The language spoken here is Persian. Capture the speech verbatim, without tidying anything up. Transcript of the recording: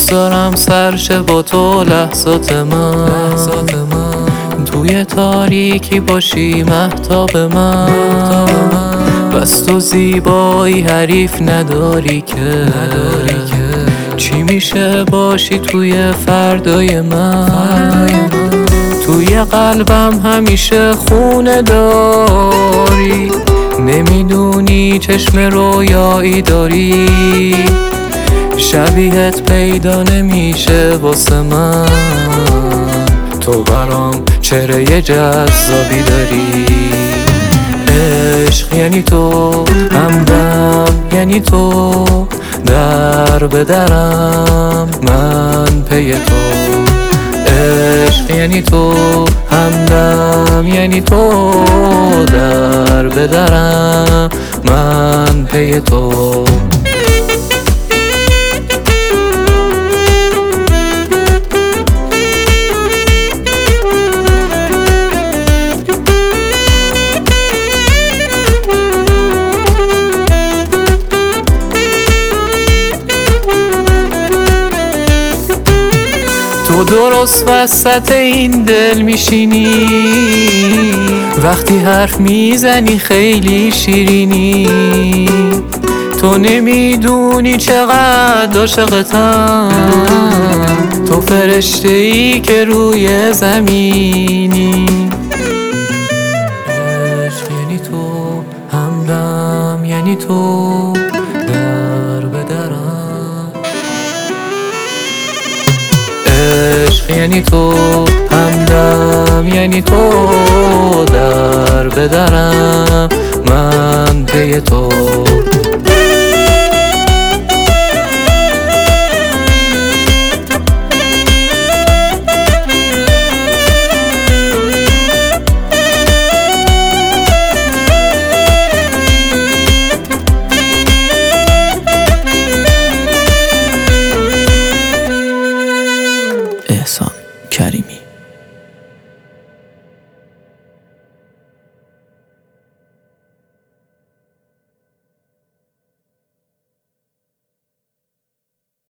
دوست دارم سرشه با تو لحظات من، توی تاریکی باشی مهتاب من. بس تو زیبایی حریف نداری که چی میشه باشی توی فردای من. توی قلبم همیشه خونه داری، نمیدونی چشم رویایی داری. شبیهت پیدا نمیشه واسه من، تو برام چهره جذابی داری. عشق یعنی تو، همدم یعنی تو، در به درم من پی تو. عشق یعنی تو، همدم یعنی تو، در به درم من پی تو. تو درست وسط این دل میشینی، وقتی حرف میزنی خیلی شیرینی. تو نمیدونی چقدر عاشقتم، تو فرشته ای که روی زمینی. عشق یعنی تو، همدم یعنی تو، در به درم. عشق یعنی تو، همدم یعنی تو، در به درم من پی تو. احسان کریمی.